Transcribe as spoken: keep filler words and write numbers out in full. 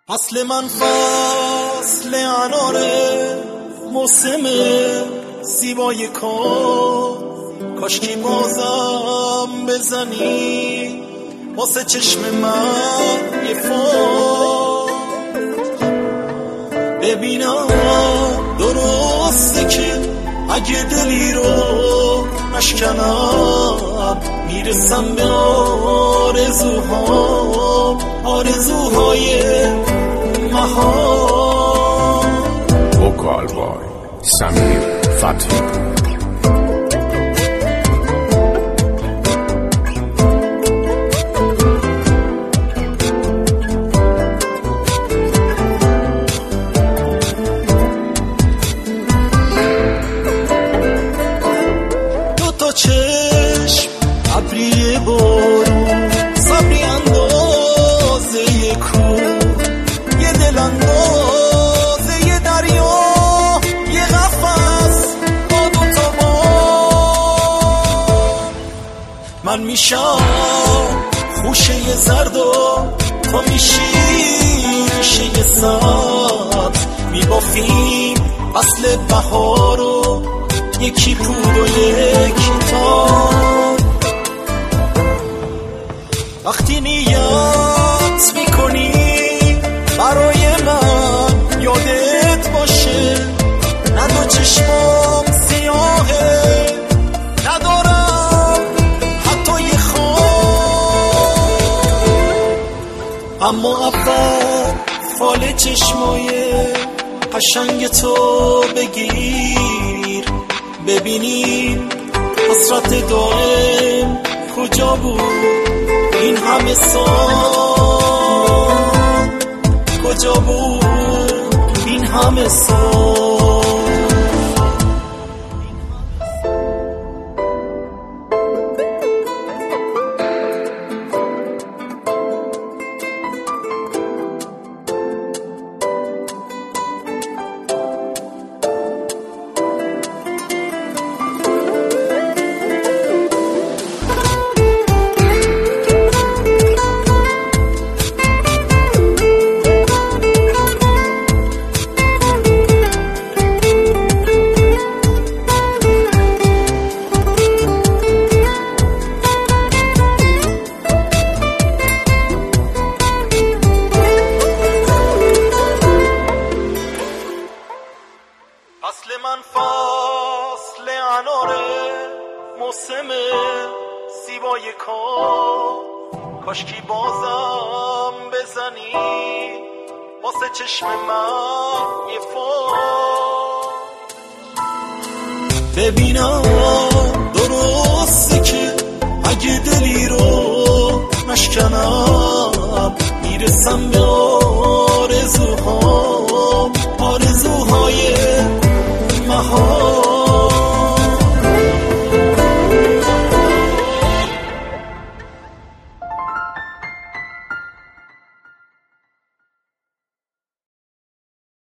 اصل من فصل اناره، موسم زیبای کار، کاشکی بازم بزنی واسه چشم من یه فار. ببینم درسته که اگه دلی رو نشکنم میرسم به آرزوهام، آرزوهای مهار. وکال بای سمیر فتحی. چشم ابری بارون، صبری اندازه یه کوه، یه دل اندازه یه دریا، یه قفس با دوتا بار. من میشم خوشه یه زرد و تو میشی ریشه یه سبز، میبافیم فصل بهار و یکی پود و یکی تار. وقتی نیت میکنی برای من یادت باشه، نه دو چشمام سیاهه، ندارم حتی یه خواب، اما اول فال چشمای قشنگ تو بگیر، ببینیم حسرت دائم کجا بود این همه سال، کجا بود این همه سال. اصل من فصل اناره، موسم زیبای کار، کاشکی بازم بزنی واسه چشم من یه فار. ببینم درسته که اگه دلی رو نشکنم میرسم به آرزوها،